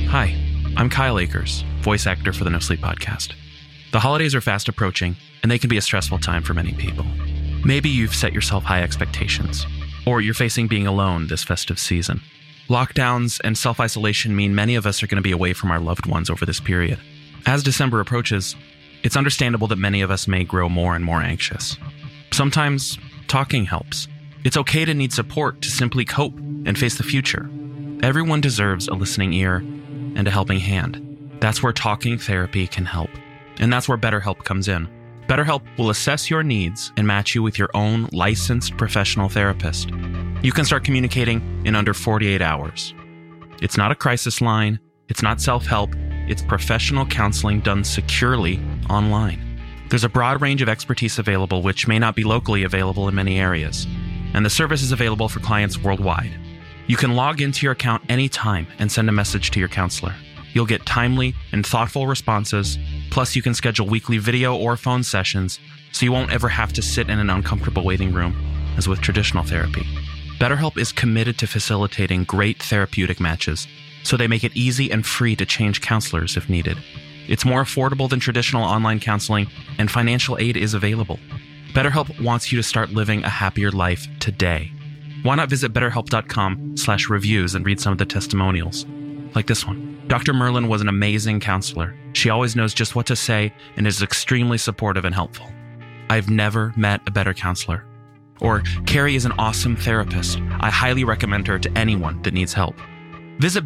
Hi, I'm Kyle Akers, voice actor for the No Sleep Podcast. The holidays are fast approaching, and they can be a stressful time for many people. Maybe you've set yourself high expectations, or you're facing being alone this festive season. Lockdowns and self-isolation mean many of us are going to be away from our loved ones over this period. As December approaches, it's understandable that many of us may grow more and more anxious. Sometimes talking helps. It's okay to need support to simply cope and face the future. Everyone deserves a listening ear and a helping hand. That's where talking therapy can help. And that's where BetterHelp comes in. BetterHelp will assess your needs and match you with your own licensed professional therapist. You can start communicating in under 48 hours. It's not a crisis line. It's not self-help. It's professional counseling done securely online. There's a broad range of expertise available, which may not be locally available in many areas. And the service is available for clients worldwide. You can log into your account anytime and send a message to your counselor. You'll get timely and thoughtful responses. Plus, you can schedule weekly video or phone sessions, so you won't ever have to sit in an uncomfortable waiting room, as with traditional therapy. BetterHelp is committed to facilitating great therapeutic matches, so they make it easy and free to change counselors if needed. It's more affordable than traditional online counseling, and financial aid is available. BetterHelp wants you to start living a happier life today. Why not visit BetterHelp.com/reviews and read some of the testimonials? Like this one. Dr. Merlin was an amazing counselor. She always knows just what to say and is extremely supportive and helpful. I've never met a better counselor. Or, Carrie is an awesome therapist. I highly recommend her to anyone that needs help. Visit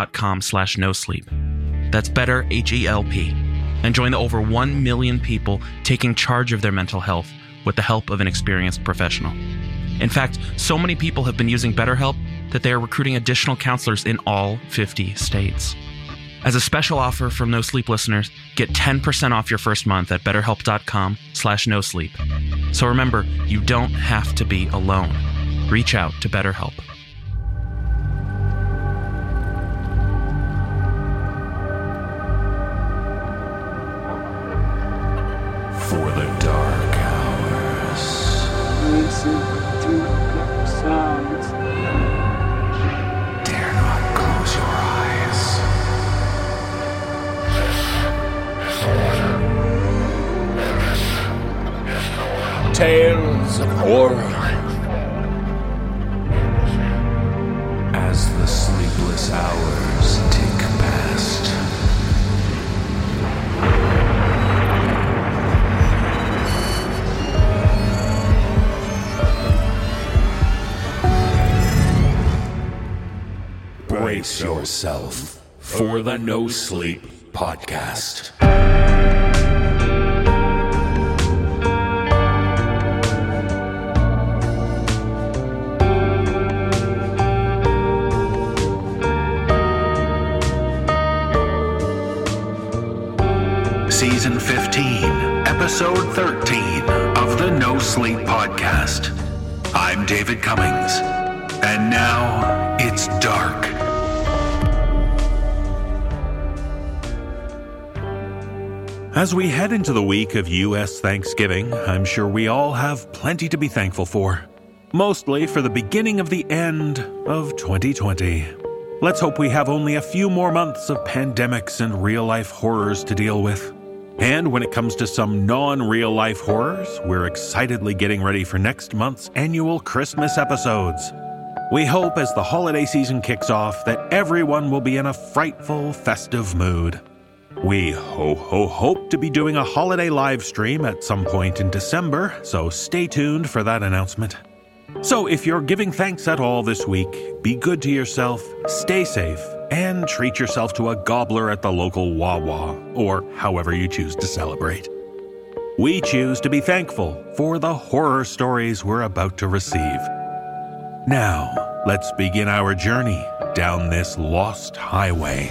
BetterHelp.com/NoSleep. That's better, HELP. And join the over 1 million people taking charge of their mental health with the help of an experienced professional. In fact, so many people have been using BetterHelp that they are recruiting additional counselors in all 50 states. As a special offer from No Sleep listeners, get 10% off your first month at BetterHelp.com/NoSleep. So remember, you don't have to be alone. Reach out to BetterHelp. For the dark hours. Listen to the sounds. Dare not close your eyes. Tales of horror. As the sleepless hours tick past. Brace yourself for the No Sleep Podcast. Season 15, Episode 13 of the No Sleep Podcast. I'm David Cummings, and now it's dark. As we head into the week of U.S. Thanksgiving, I'm sure we all have plenty to be thankful for. Mostly for the beginning of the end of 2020. Let's hope we have only a few more months of pandemics and real-life horrors to deal with. And when it comes to some non-real-life horrors, we're excitedly getting ready for next month's annual Christmas episodes. We hope as the holiday season kicks off that everyone will be in a frightful, festive mood. We hope to be doing a holiday live stream at some point in December, so stay tuned for that announcement. So if you're giving thanks at all this week, be good to yourself, stay safe, and treat yourself to a gobbler at the local Wawa, or however you choose to celebrate. We choose to be thankful for the horror stories we're about to receive. Now, let's begin our journey down this lost highway.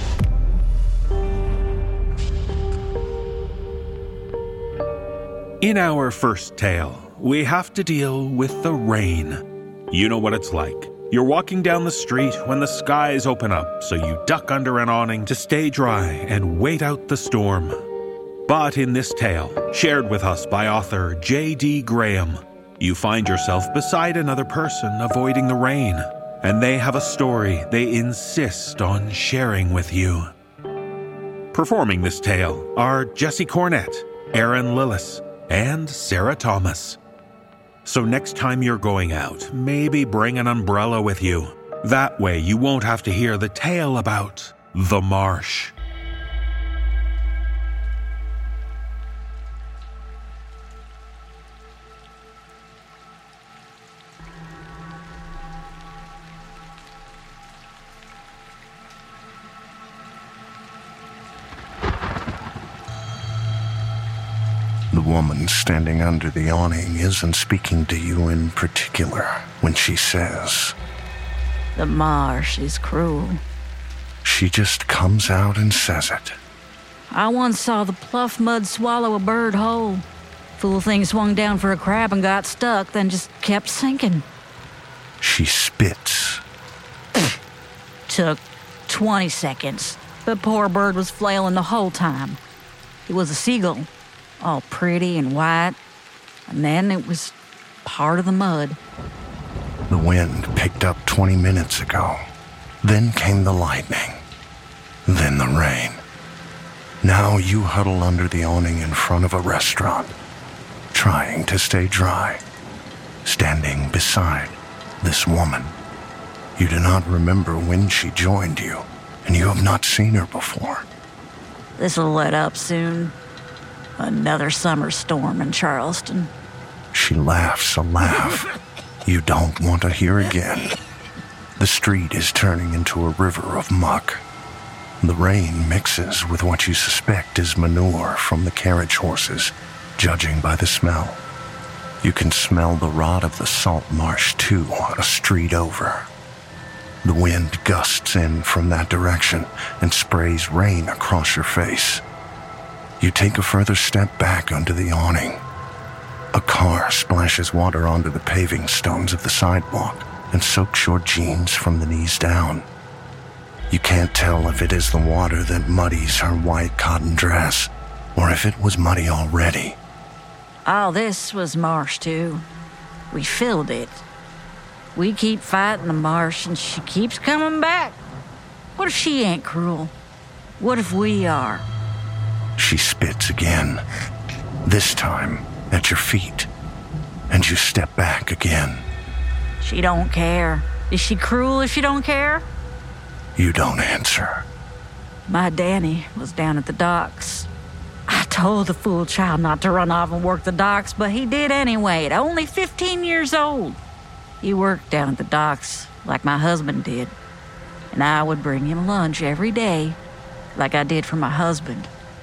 In our first tale, we have to deal with the rain. You know what it's like. You're walking down the street when the skies open up, so you duck under an awning to stay dry and wait out the storm. But in this tale, shared with us by author J.D. Graham, you find yourself beside another person avoiding the rain. and they have a story they insist on sharing with you. Performing this tale are Jesse Cornett, Aaron Lillis, and Sarah Thomas. So next time you're going out, maybe bring an umbrella with you. That way you won't have to hear the tale about the marsh. The woman standing under the awning isn't speaking to you in particular when she says, "The marsh is cruel." She just comes out and says it. I once saw the pluff mud swallow a bird whole. Fool thing swung down for a crab and got stuck, then just kept sinking. She spits. Took 20 seconds, but poor bird was flailing the whole time. It was a seagull, all pretty and white, and then it was part of the mud. The wind picked up 20 minutes ago. Then came the lightning. Then the rain. Now you huddle under the awning in front of a restaurant, trying to stay dry, standing beside this woman. You do not remember when she joined you, and you have not seen her before. This'll let up soon. Another summer storm in Charleston. She laughs a laugh you don't want to hear again. The street is turning into a river of muck. The rain mixes with what you suspect is manure from the carriage horses, judging by the smell. You can smell the rot of the salt marsh, too, a street over. The wind gusts in from that direction and sprays rain across your face. You take a further step back under the awning. A car splashes water onto the paving stones of the sidewalk and soaks your jeans from the knees down. You can't tell if it is the water that muddies her white cotton dress or if it was muddy already. All this was marsh, too. We filled it. We keep fighting the marsh, and she keeps coming back. What if she ain't cruel? What if we are? She spits again, this time at your feet, and you step back again. She don't care. Is she cruel if she don't care? You don't answer. My Danny was down at the docks. I told the fool child not to run off and work the docks, but he did anyway, at only 15 years old. He worked down at the docks like my husband did, and I would bring him lunch every day like I did for my husband.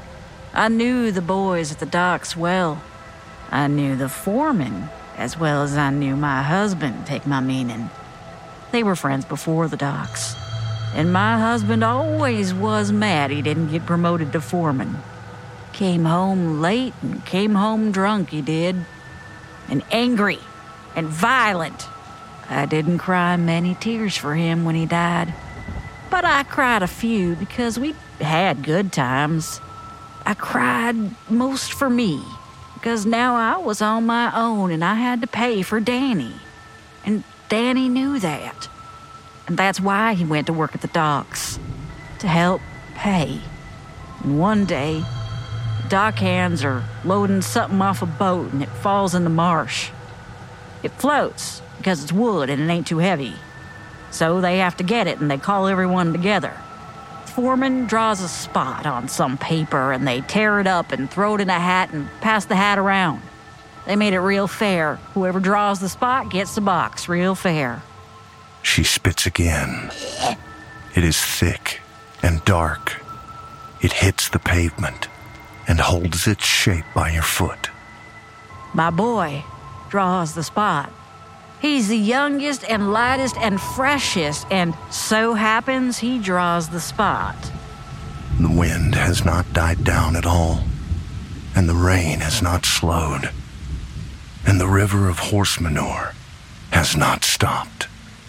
I knew the boys at the docks well. I knew the foreman as well as I knew my husband, take my meaning. They were friends before the docks, and my husband always was mad he didn't get promoted to foreman. Came home late and came home drunk, he did, and angry and violent. I didn't cry many tears for him when he died, but I cried a few because we had good times. I cried most for me, because now I was on my own and I had to pay for Danny. And Danny knew that. And that's why he went to work at the docks, to help pay. And one day, the dock hands are loading something off a boat and it falls in the marsh. It floats because it's wood and it ain't too heavy. So they have to get it and they call everyone together. Foreman draws a spot on some paper and they tear it up and throw it in a hat and pass the hat around. They made it real fair. Whoever draws the spot gets the box, real fair. She spits again. It is thick and dark. It hits the pavement and holds its shape by your foot. My boy draws the spot. He's the youngest and lightest and freshest, and so happens he draws the spot. The wind has not died down at all, and the rain has not slowed, and the river of horse manure has not stopped.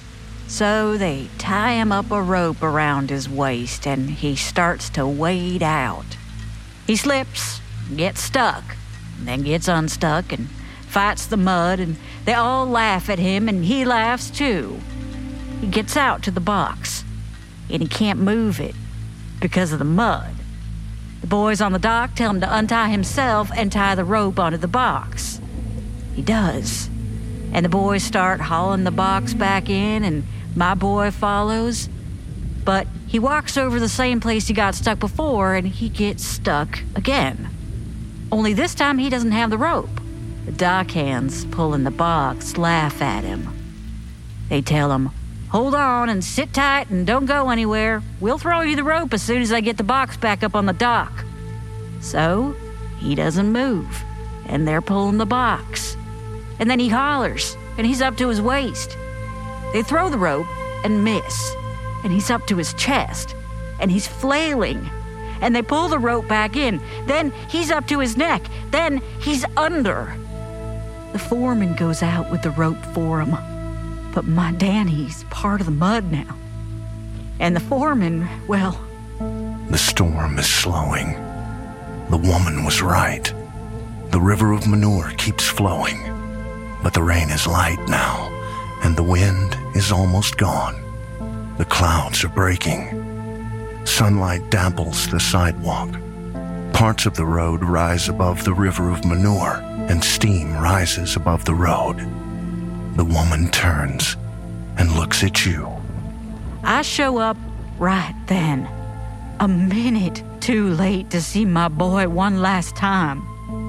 So they tie him up a rope around his waist, and he starts to wade out. He slips, gets stuck, and then gets unstuck, and fights the mud, and they all laugh at him, and he laughs too. he gets out to the box, and he can't move it because of the mud. The boys on the dock tell him to untie himself and tie the rope onto the box. He does, and the boys start hauling the box back in, and my boy follows. But he walks over the same place he got stuck before, and he gets stuck again. Only this time he doesn't have the rope. The dock hands pulling the box laugh at him. They tell him, "Hold on and sit tight and don't go anywhere. We'll throw you the rope as soon as I get the box back up on the dock." So he doesn't move, and they're pulling the box. And then he hollers, and he's up to his waist. They throw the rope and miss, and he's up to his chest, and he's flailing. And they pull the rope back in. Then he's up to his neck. Then he's under. The foreman goes out with the rope for him. But my Danny's part of the mud now. And the foreman, well... The storm is slowing. The woman was right. The river of manure keeps flowing. But the rain is light now, and the wind is almost gone. The clouds are breaking. Sunlight dapples the sidewalk. Parts of the road rise above the river of manure, and steam rises above the road. The woman turns and looks at you. I show up right then, a minute too late to see my boy one last time.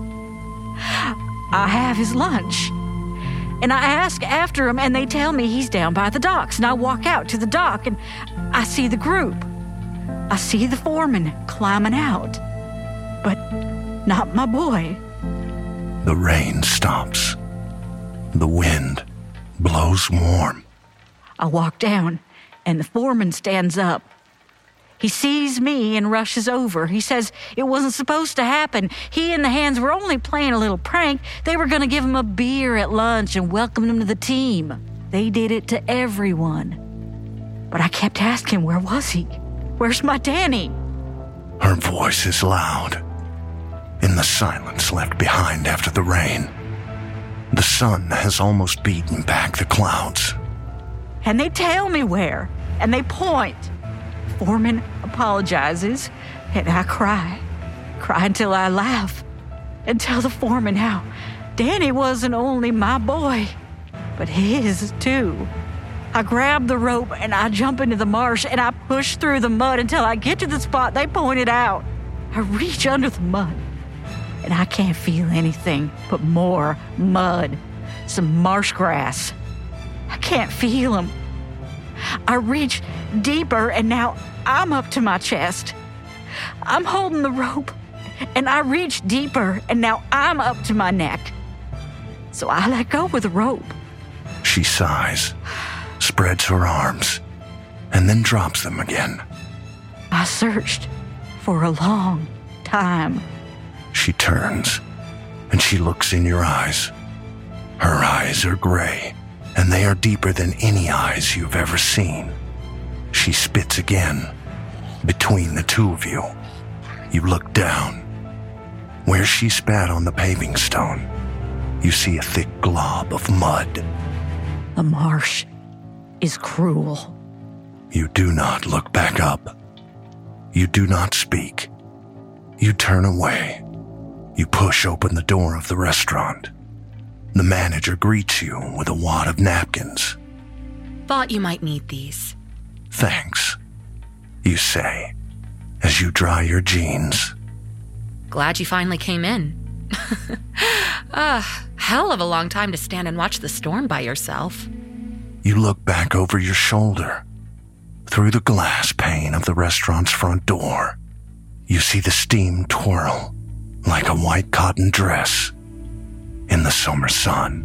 I have his lunch, and I ask after him, and they tell me he's down by the docks, and I walk out to the dock, and I see the group. I see the foreman climbing out, but not my boy. The rain stops. The wind blows warm. I walk down, and the foreman stands up. He sees me and rushes over. He says it wasn't supposed to happen. He and the hands were only playing a little prank. They were going to give him a beer at lunch and welcome him to the team. They did it to everyone. But I kept asking, where was he? Where's my Danny? Her voice is loud. In the silence left behind after the rain, the sun has almost beaten back the clouds. And they tell me where, and they point. Foreman apologizes, and I cry. Cry until I laugh, and tell the foreman how Danny wasn't only my boy, but his too. I grab the rope and I jump into the marsh and I push through the mud until I get to the spot they pointed out. I reach under the mud and I can't feel anything but more mud, some marsh grass. I can't feel them. I reach deeper and now I'm up to my chest. I'm holding the rope and I reach deeper and now I'm up to my neck. So I let go of the rope. She sighs, spreads her arms, and then drops them again. I searched for a long time. She turns, and she looks in your eyes. Her eyes are gray, and they are deeper than any eyes you've ever seen. She spits again. Between the two of you, you look down. Where she spat on the paving stone, you see a thick glob of mud. The marsh is cruel. You do not look back up. You do not speak. You turn away. You push open the door of the restaurant. The manager greets you with a wad of napkins. Thought you might need these. Thanks, you say, as you dry your jeans. Glad you finally came in. Hell of a long time to stand and watch the storm by yourself. You look back over your shoulder. Through the glass pane of the restaurant's front door, you see the steam twirl like a white cotton dress in the summer sun.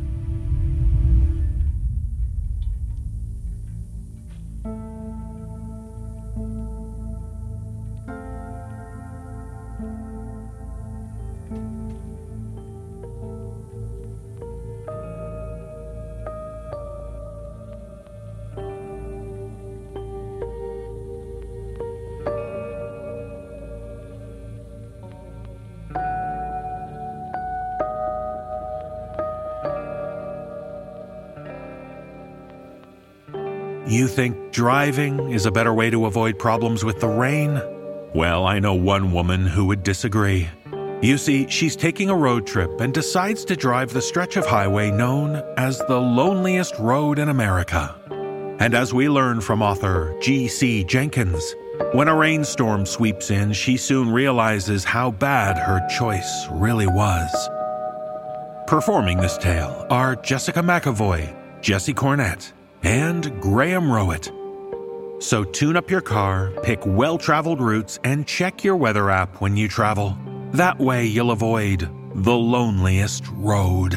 You think driving is a better way to avoid problems with the rain? Well, I know one woman who would disagree. You see, she's taking a road trip and decides to drive the stretch of highway known as the loneliest road in America. And as we learn from author G.C. Jenkins, when a rainstorm sweeps in, she soon realizes how bad her choice really was. Performing this tale are Jessica McEvoy, Jesse Cornett, and Graham Rowett. So tune up your car, pick well-traveled routes, and check your weather app when you travel. That way you'll avoid the loneliest road.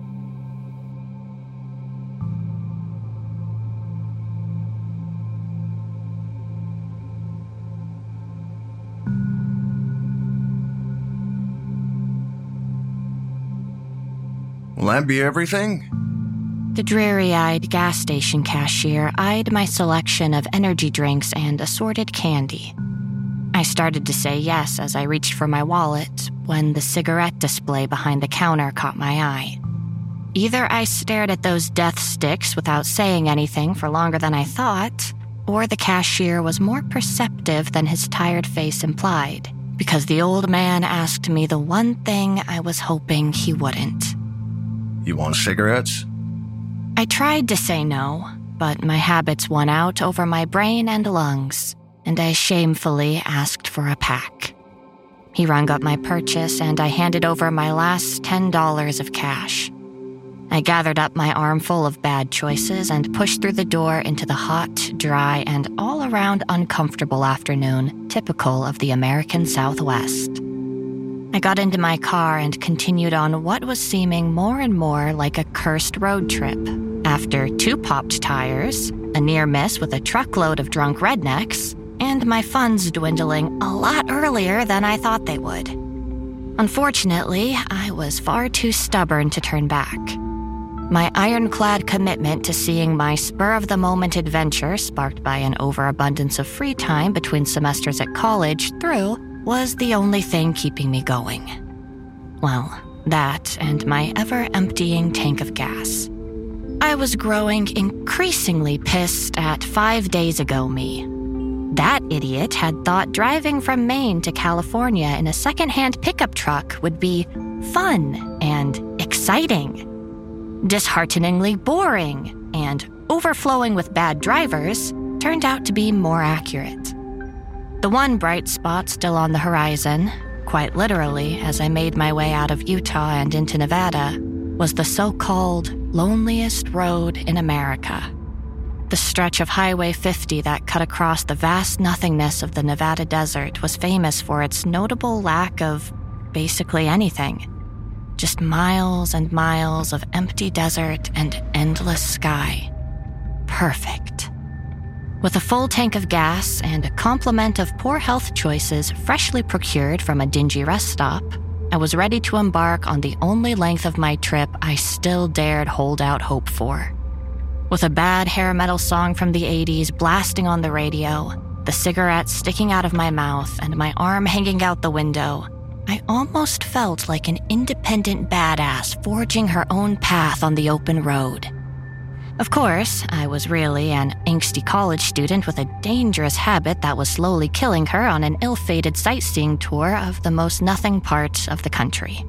Will that be everything? The dreary-eyed gas station cashier eyed my selection of energy drinks and assorted candy. I started to say yes as I reached for my wallet when the cigarette display behind the counter caught my eye. Either I stared at those death sticks without saying anything for longer than I thought, or the cashier was more perceptive than his tired face implied, because the old man asked me the one thing I was hoping he wouldn't. You want cigarettes? I tried to say no, but my habits won out over my brain and lungs, and I shamefully asked for a pack. He rung up my purchase, and I handed over my last $10 of cash. I gathered up my armful of bad choices and pushed through the door into the hot, dry, and all-around uncomfortable afternoon typical of the American Southwest. I got into my car and continued on what was seeming more and more like a cursed road trip. After 2 popped tires, a near miss with a truckload of drunk rednecks, and my funds dwindling a lot earlier than I thought they would. Unfortunately, I was far too stubborn to turn back. My ironclad commitment to seeing my spur-of-the-moment adventure sparked by an overabundance of free time between semesters at college through was the only thing keeping me going. Well, that and my ever-emptying tank of gas. I was growing increasingly pissed at 5 days ago me. That idiot had thought driving from Maine to California in a second-hand pickup truck would be fun and exciting. Dishearteningly boring and overflowing with bad drivers turned out to be more accurate. The one bright spot still on the horizon, quite literally as I made my way out of Utah and into Nevada, was the so-called loneliest road in America. The stretch of Highway 50 that cut across the vast nothingness of the Nevada desert was famous for its notable lack of basically anything. Just miles and miles of empty desert and endless sky. Perfect. With a full tank of gas and a complement of poor health choices freshly procured from a dingy rest stop, I was ready to embark on the only length of my trip I still dared hold out hope for. With a bad hair metal song from the 80s blasting on the radio, the cigarette sticking out of my mouth, and my arm hanging out the window, I almost felt like an independent badass forging her own path on the open road. Of course, I was really an angsty college student with a dangerous habit that was slowly killing her on an ill-fated sightseeing tour of the most nothing part of the country.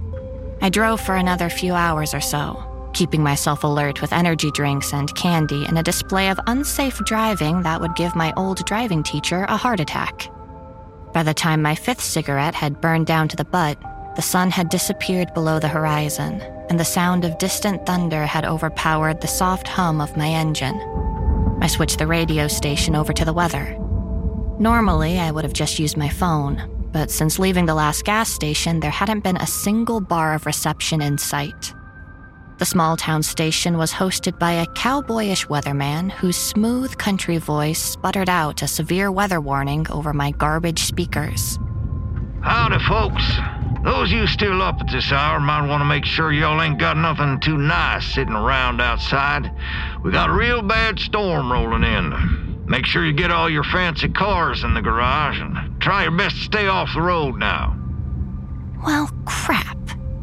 I drove for another few hours or so, keeping myself alert with energy drinks and candy and a display of unsafe driving that would give my old driving teacher a heart attack. By the time my 5th cigarette had burned down to the butt, the sun had disappeared below the horizon, and the sound of distant thunder had overpowered the soft hum of my engine. I switched the radio station over to the weather. Normally, I would have just used my phone, but since leaving the last gas station, there hadn't been a single bar of reception in sight. The small-town station was hosted by a cowboyish weatherman whose smooth country voice sputtered out a severe weather warning over my garbage speakers. Howdy, folks. Those of you still up at this hour might want to make sure y'all ain't got nothing too nice sitting around outside. We got a real bad storm rolling in. Make sure you get all your fancy cars in the garage and try your best to stay off the road now. Well, crap.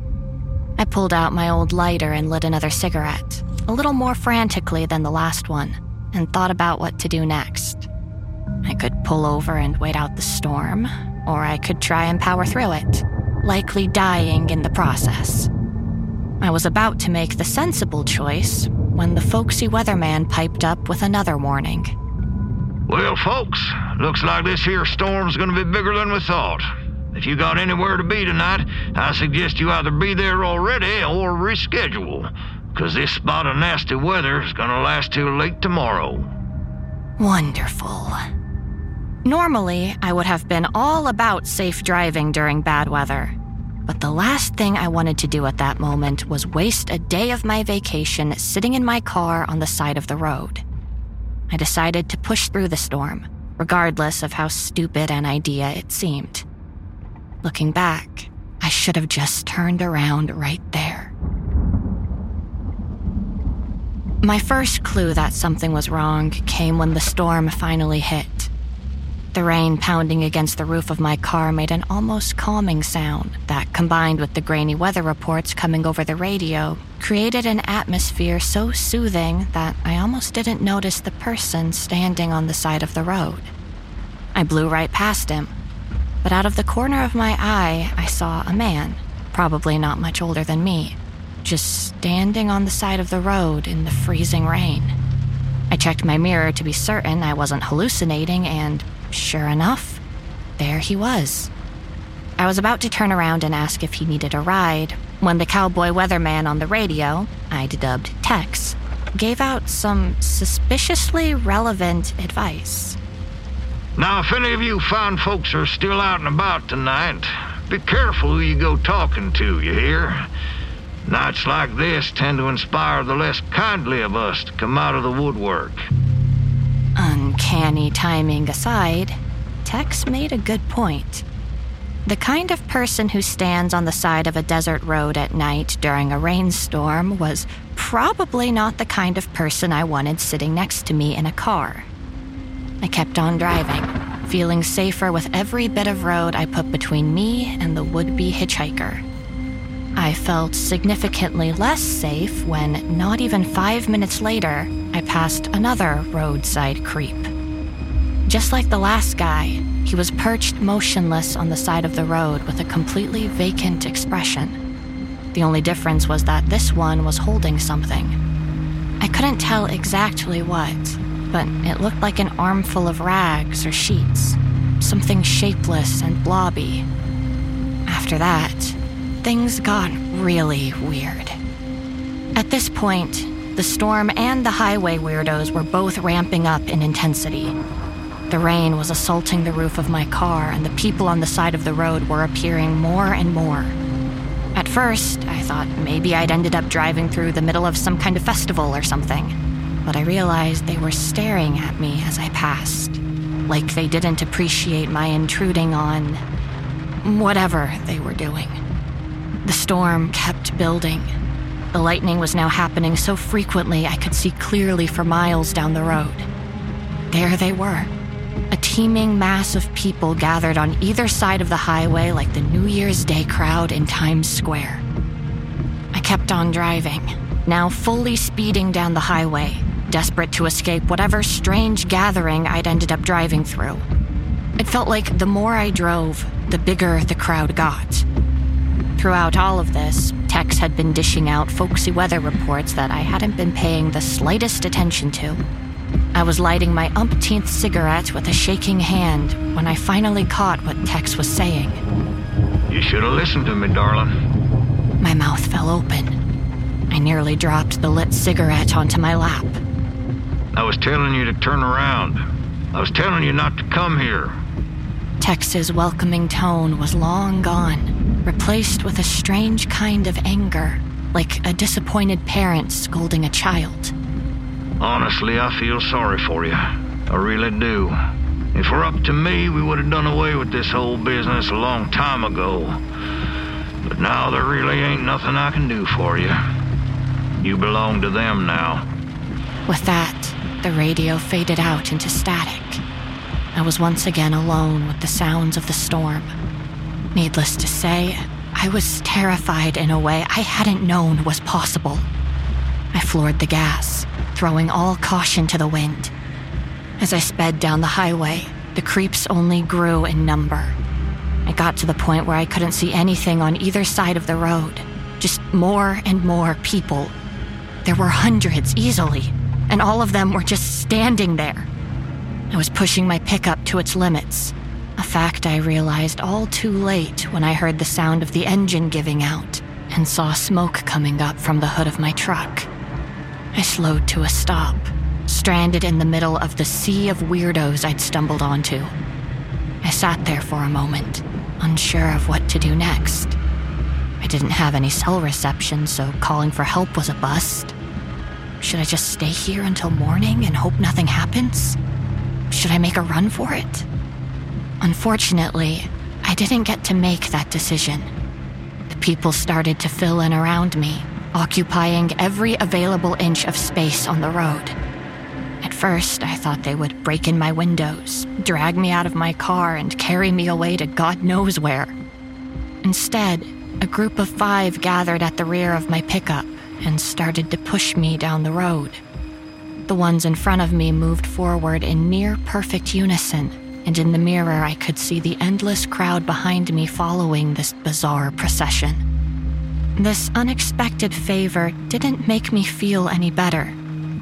I pulled out my old lighter and lit another cigarette, a little more frantically than the last one. and thought about what to do next. I could pull over and wait out the storm, or I could try and power through it, likely dying in the process. I was about to make the sensible choice when the folksy weatherman piped up with another warning. Well, folks, looks like this here storm's gonna be bigger than we thought. If you got anywhere to be tonight, I suggest you either be there already or reschedule, because this spot of nasty weather is gonna last till late tomorrow. Wonderful. Normally, I would have been all about safe driving during bad weather, but the last thing I wanted to do at that moment was waste a day of my vacation sitting in my car on the side of the road. I decided to push through the storm, regardless of how stupid an idea it seemed. Looking back, I should have just turned around right there. My first clue that something was wrong came when the storm finally hit. The rain pounding against the roof of my car made an almost calming sound that, combined with the grainy weather reports coming over the radio, created an atmosphere so soothing that I almost didn't notice the person standing on the side of the road. I blew right past him, but out of the corner of my eye, I saw a man, probably not much older than me, just standing on the side of the road in the freezing rain. I checked my mirror to be certain I wasn't hallucinating, and sure enough, there he was. I was about to turn around and ask if he needed a ride when the cowboy weatherman on the radio, I'd dubbed Tex, gave out some suspiciously relevant advice. Now, if any of you fine folks are still out and about tonight, be careful who you go talking to, you hear? Nights like this tend to inspire the less kindly of us to come out of the woodwork. Uncanny timing aside, Tex made a good point. The kind of person who stands on the side of a desert road at night during a rainstorm was probably not the kind of person I wanted sitting next to me in a car. I kept on driving, feeling safer with every bit of road I put between me and the would-be hitchhiker. I felt significantly less safe when, not even 5 minutes later, I passed another roadside creep. Just like the last guy, he was perched motionless on the side of the road with a completely vacant expression. The only difference was that this one was holding something. I couldn't tell exactly what, but it looked like an armful of rags or sheets, something shapeless and blobby. After that, things got really weird. At this point, the storm and the highway weirdos were both ramping up in intensity. The rain was assaulting the roof of my car, and the people on the side of the road were appearing more and more. At first, I thought maybe I'd ended up driving through the middle of some kind of festival or something, but I realized they were staring at me as I passed, like they didn't appreciate my intruding on whatever they were doing. The storm kept building. The lightning was now happening so frequently I could see clearly for miles down the road. There they were, a teeming mass of people gathered on either side of the highway like the New Year's Day crowd in Times Square. I kept on driving, now fully speeding down the highway, desperate to escape whatever strange gathering I'd ended up driving through. It felt like the more I drove, the bigger the crowd got. Throughout all of this, Tex had been dishing out folksy weather reports that I hadn't been paying the slightest attention to. I was lighting my umpteenth cigarette with a shaking hand when I finally caught what Tex was saying. You should have listened to me, darling. My mouth fell open. I nearly dropped the lit cigarette onto my lap. I was telling you to turn around. I was telling you not to come here. Tex's welcoming tone was long gone, replaced with a strange kind of anger, like a disappointed parent scolding a child. Honestly, I feel sorry for you. I really do. If it were up to me, we would have done away with this whole business a long time ago. But now there really ain't nothing I can do for you. You belong to them now. With that, the radio faded out into static. I was once again alone with the sounds of the storm. Needless to say, I was terrified in a way I hadn't known was possible. I floored the gas, throwing all caution to the wind. As I sped down the highway, the creeps only grew in number. I got to the point where I couldn't see anything on either side of the road, just more and more people. There were hundreds easily, and all of them were just standing there. I was pushing my pickup to its limits, a fact I realized all too late when I heard the sound of the engine giving out and saw smoke coming up from the hood of my truck. I slowed to a stop, stranded in the middle of the sea of weirdos I'd stumbled onto. I sat there for a moment, unsure of what to do next. I didn't have any cell reception, so calling for help was a bust. Should I just stay here until morning and hope nothing happens? Should I make a run for it? Unfortunately, I didn't get to make that decision. The people started to fill in around me, occupying every available inch of space on the road. At first, I thought they would break in my windows, drag me out of my car, and carry me away to God knows where. Instead, a group of 5 gathered at the rear of my pickup and started to push me down the road. The ones in front of me moved forward in near perfect unison, and in the mirror I could see the endless crowd behind me following this bizarre procession. This unexpected favor didn't make me feel any better.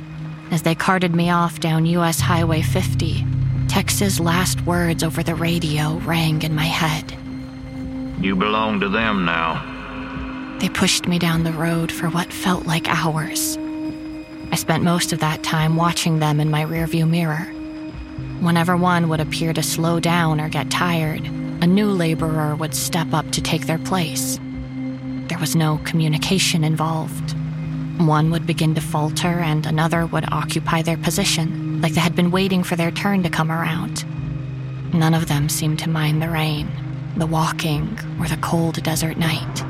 As they carted me off down US Highway 50, Tex's last words over the radio rang in my head. You belong to them now. They pushed me down the road for what felt like hours. I spent most of that time watching them in my rearview mirror. Whenever one would appear to slow down or get tired, a new laborer would step up to take their place. There was no communication involved. One would begin to falter and another would occupy their position, like they had been waiting for their turn to come around. None of them seemed to mind the rain, the walking, or the cold desert night.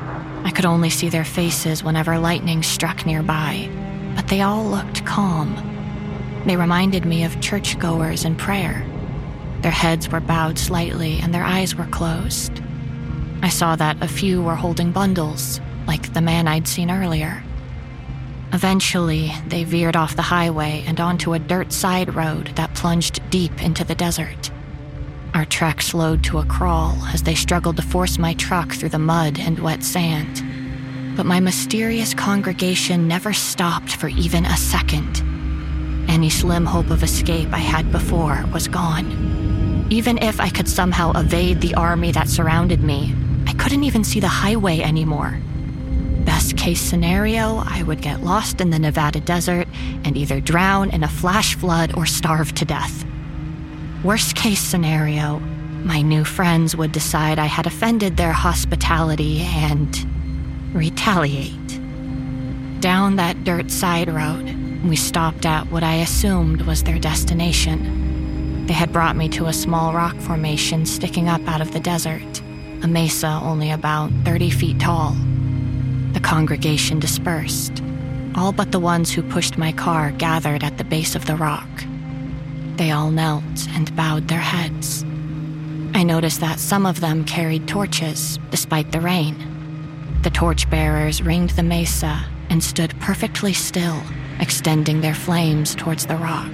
I could only see their faces whenever lightning struck nearby, but they all looked calm. They reminded me of churchgoers in prayer. Their heads were bowed slightly and their eyes were closed. I saw that a few were holding bundles, like the man I'd seen earlier. Eventually, they veered off the highway and onto a dirt side road that plunged deep into the desert. Our trek slowed to a crawl as they struggled to force my truck through the mud and wet sand. But my mysterious congregation never stopped for even a second. Any slim hope of escape I had before was gone. Even if I could somehow evade the army that surrounded me, I couldn't even see the highway anymore. Best case scenario, I would get lost in the Nevada desert and either drown in a flash flood or starve to death. Worst case scenario, my new friends would decide I had offended their hospitality and retaliate. Down that dirt side road, we stopped at what I assumed was their destination. They had brought me to a small rock formation sticking up out of the desert, a mesa only about 30 feet tall. The congregation dispersed. All but the ones who pushed my car gathered at the base of the rock. They all knelt and bowed their heads. I noticed that some of them carried torches, despite the rain. The torchbearers ringed the mesa and stood perfectly still, extending their flames towards the rock.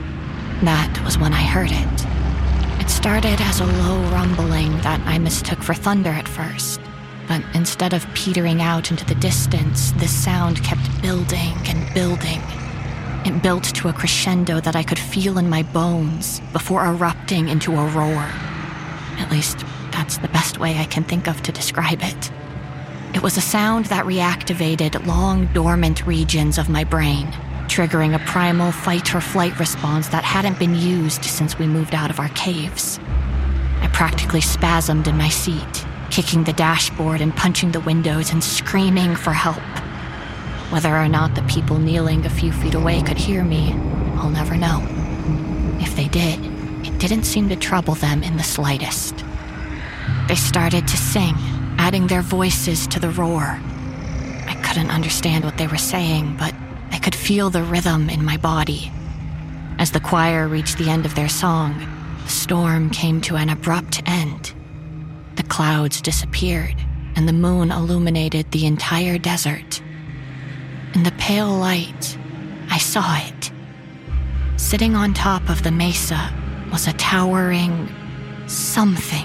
That was when I heard it. It started as a low rumbling that I mistook for thunder at first. But instead of petering out into the distance, this sound kept building and building. It built to a crescendo that I could feel in my bones before erupting into a roar. At least, that's the best way I can think of to describe it. It was a sound that reactivated long dormant regions of my brain, triggering a primal fight-or-flight response that hadn't been used since we moved out of our caves. I practically spasmed in my seat, kicking the dashboard and punching the windows and screaming for help. Whether or not the people kneeling a few feet away could hear me, I'll never know. If they did, it didn't seem to trouble them in the slightest. They started to sing, adding their voices to the roar. I couldn't understand what they were saying, but I could feel the rhythm in my body. As the choir reached the end of their song, the storm came to an abrupt end. The clouds disappeared, and the moon illuminated the entire desert. In the pale light, I saw it. Sitting on top of the mesa was a towering something.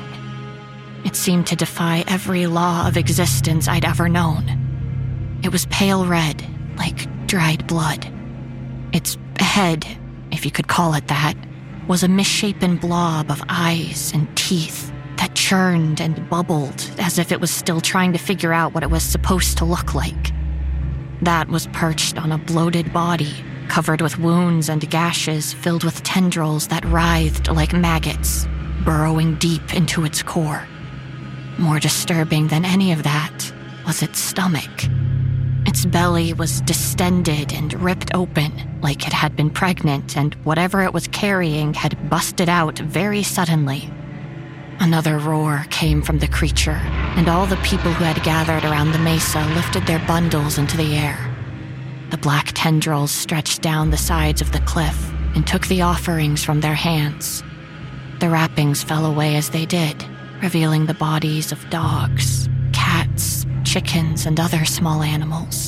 It seemed to defy every law of existence I'd ever known. It was pale red, like dried blood. Its head, if you could call it that, was a misshapen blob of eyes and teeth that churned and bubbled as if it was still trying to figure out what it was supposed to look like. That was perched on a bloated body, covered with wounds and gashes filled with tendrils that writhed like maggots, burrowing deep into its core. More disturbing than any of that was its stomach. Its belly was distended and ripped open like it had been pregnant, and whatever it was carrying had busted out very suddenly. Another roar came from the creature, and all the people who had gathered around the mesa lifted their bundles into the air. The black tendrils stretched down the sides of the cliff and took the offerings from their hands. The wrappings fell away as they did, revealing the bodies of dogs, cats, chickens, and other small animals.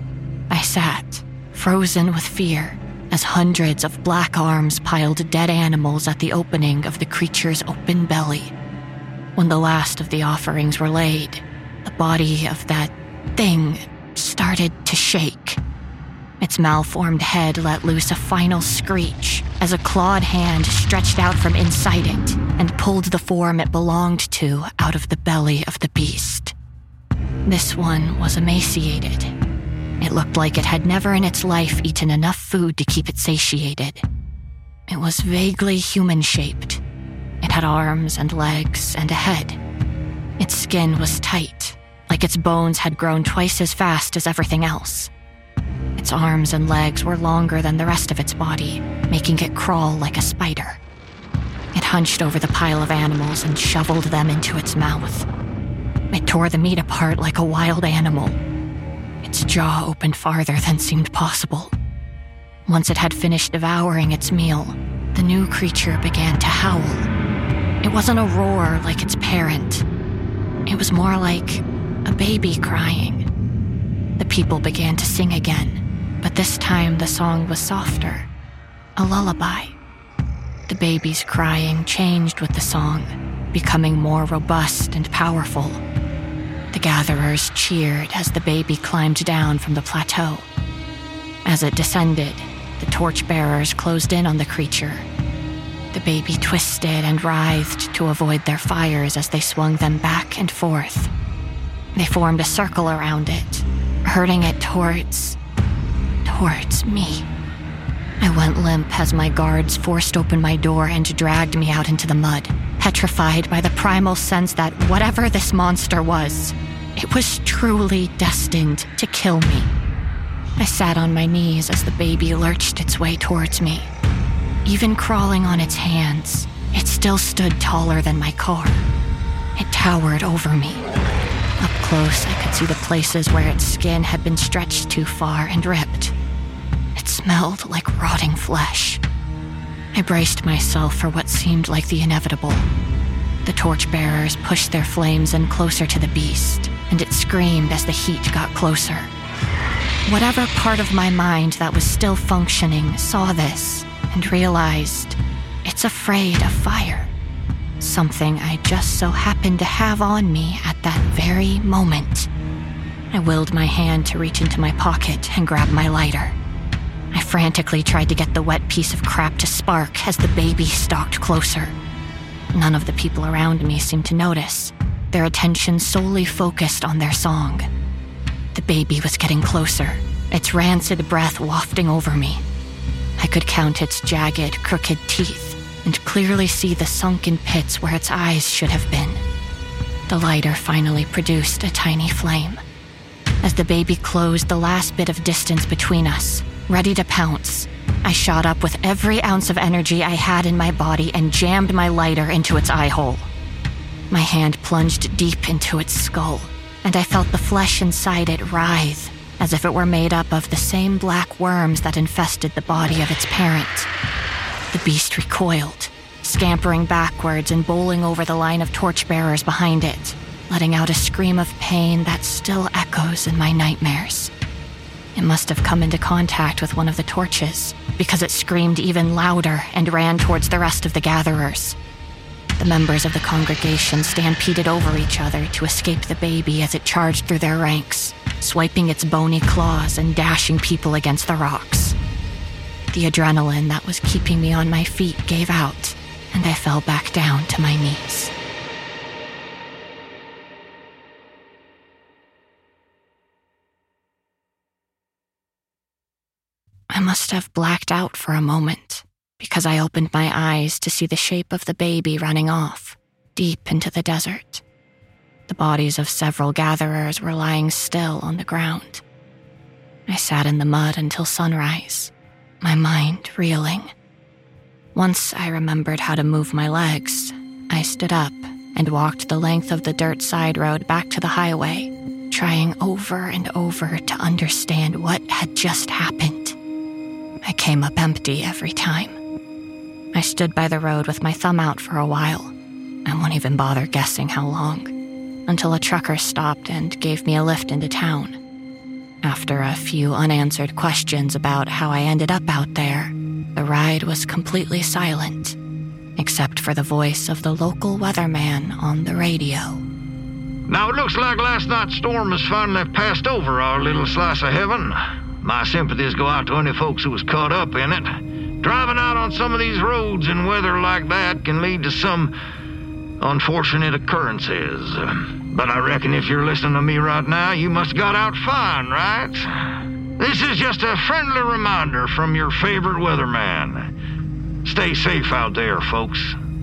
I sat, frozen with fear, as hundreds of black arms piled dead animals at the opening of the creature's open belly. When the last of the offerings were laid, the body of that thing started to shake. Its malformed head let loose a final screech as a clawed hand stretched out from inside it and pulled the form it belonged to out of the belly of the beast. This one was emaciated. It looked like it had never in its life eaten enough food to keep it satiated. It was vaguely human-shaped. It had arms and legs and a head. Its skin was tight, like its bones had grown twice as fast as everything else. Its arms and legs were longer than the rest of its body, making it crawl like a spider. It hunched over the pile of animals and shoveled them into its mouth. It tore the meat apart like a wild animal. Its jaw opened farther than seemed possible. Once it had finished devouring its meal, the new creature began to howl. It wasn't a roar like its parent. It was more like a baby crying. The people began to sing again, but this time the song was softer, a lullaby. The baby's crying changed with the song, becoming more robust and powerful. The gatherers cheered as the baby climbed down from the plateau. As it descended, the torchbearers closed in on the creature. The baby twisted and writhed to avoid their fires as they swung them back and forth. They formed a circle around it, herding it towards me. I went limp as my guards forced open my door and dragged me out into the mud, petrified by the primal sense that whatever this monster was, it was truly destined to kill me. I sat on my knees as the baby lurched its way towards me. Even crawling on its hands, it still stood taller than my car. It towered over me. Up close, I could see the places where its skin had been stretched too far and ripped. It smelled like rotting flesh. I braced myself for what seemed like the inevitable. The torchbearers pushed their flames in closer to the beast, and it screamed as the heat got closer. Whatever part of my mind that was still functioning saw this and realized it's afraid of fire. Something I just so happened to have on me at that very moment. I willed my hand to reach into my pocket and grab my lighter. I frantically tried to get the wet piece of crap to spark as the baby stalked closer. None of the people around me seemed to notice, their attention solely focused on their song. The baby was getting closer, its rancid breath wafting over me. I could count its jagged, crooked teeth and clearly see the sunken pits where its eyes should have been. The lighter finally produced a tiny flame. As the baby closed the last bit of distance between us, ready to pounce, I shot up with every ounce of energy I had in my body and jammed my lighter into its eye hole. My hand plunged deep into its skull, and I felt the flesh inside it writhe, as if it were made up of the same black worms that infested the body of its parent. The beast recoiled, scampering backwards and bowling over the line of torchbearers behind it, letting out a scream of pain that still echoes in my nightmares. It must have come into contact with one of the torches, because it screamed even louder and ran towards the rest of the gatherers. The members of the congregation stampeded over each other to escape the baby as it charged through their ranks, swiping its bony claws and dashing people against the rocks. The adrenaline that was keeping me on my feet gave out, and I fell back down to my knees. I must have blacked out for a moment, because I opened my eyes to see the shape of the baby running off, deep into the desert. The bodies of several gatherers were lying still on the ground. I sat in the mud until sunrise, my mind reeling. Once I remembered how to move my legs, I stood up and walked the length of the dirt side road back to the highway, trying over and over to understand what had just happened. I came up empty every time. I stood by the road with my thumb out for a while. I won't even bother guessing how long, until a trucker stopped and gave me a lift into town. After a few unanswered questions about how I ended up out there, the ride was completely silent, except for the voice of the local weatherman on the radio. Now, it looks like last night's storm has finally passed over our little slice of heaven. My sympathies go out to any folks who was caught up in it. Driving out on some of these roads in weather like that can lead to some unfortunate occurrences. But I reckon if you're listening to me right now, you must have got out fine, right? This is just a friendly reminder from your favorite weatherman. Stay safe out there, folks.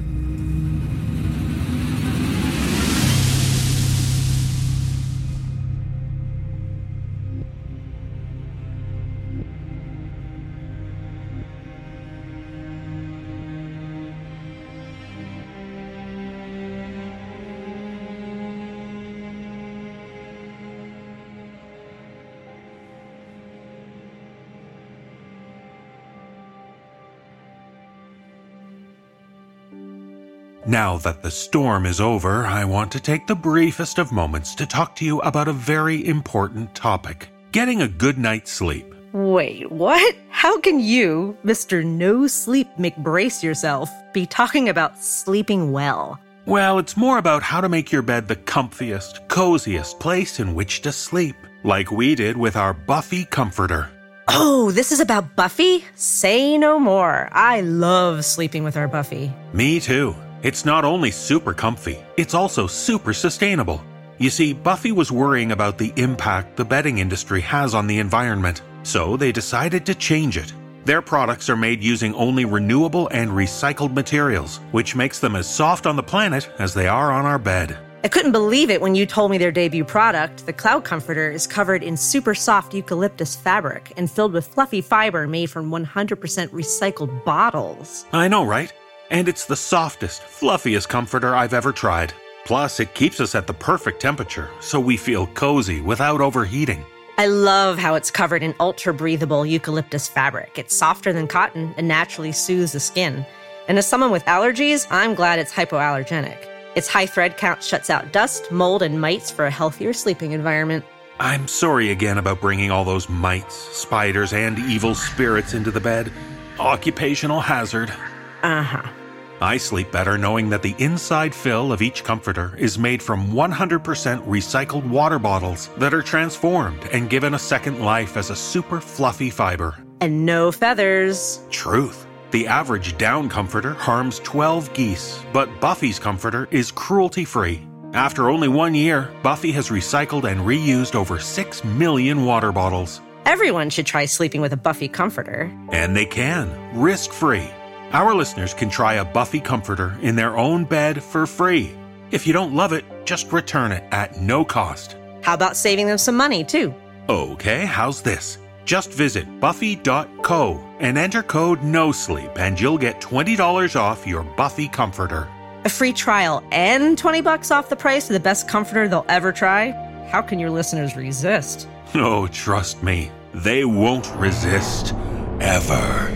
Now that the storm is over, I want to take the briefest of moments to talk to you about a very important topic: getting a good night's sleep. Wait, what? How can you, Mr. No Sleep McBrace yourself, be talking about sleeping well? Well, it's more about how to make your bed the comfiest, coziest place in which to sleep, like we did with our Buffy comforter. Oh, this is about Buffy? Say no more. I love sleeping with our Buffy. Me too. It's not only super comfy, it's also super sustainable. You see, Buffy was worrying about the impact the bedding industry has on the environment, so they decided to change it. Their products are made using only renewable and recycled materials, which makes them as soft on the planet as they are on our bed. I couldn't believe it when you told me their debut product, the Cloud Comforter, is covered in super soft eucalyptus fabric and filled with fluffy fiber made from 100% recycled bottles. I know, right? And it's the softest, fluffiest comforter I've ever tried. Plus, it keeps us at the perfect temperature, so we feel cozy without overheating. I love how it's covered in ultra-breathable eucalyptus fabric. It's softer than cotton and naturally soothes the skin. And as someone with allergies, I'm glad it's hypoallergenic. Its high thread count shuts out dust, mold, and mites for a healthier sleeping environment. I'm sorry again about bringing all those mites, spiders, and evil spirits into the bed. Occupational hazard. Uh-huh. I sleep better knowing that the inside fill of each comforter is made from 100% recycled water bottles that are transformed and given a second life as a super fluffy fiber. And no feathers. Truth. The average down comforter harms 12 geese, but Buffy's comforter is cruelty-free. After only 1 year, Buffy has recycled and reused over 6 million water bottles. Everyone should try sleeping with a Buffy comforter. And they can, risk-free. Our listeners can try a Buffy comforter in their own bed for free. If you don't love it, just return it at no cost. How about saving them some money, too? Okay, how's this? Just visit buffy.co and enter code NOSLEEP and you'll get $20 off your Buffy comforter. A free trial and $20 off the price of the best comforter they'll ever try? How can your listeners resist? Oh, trust me, they won't resist. Ever.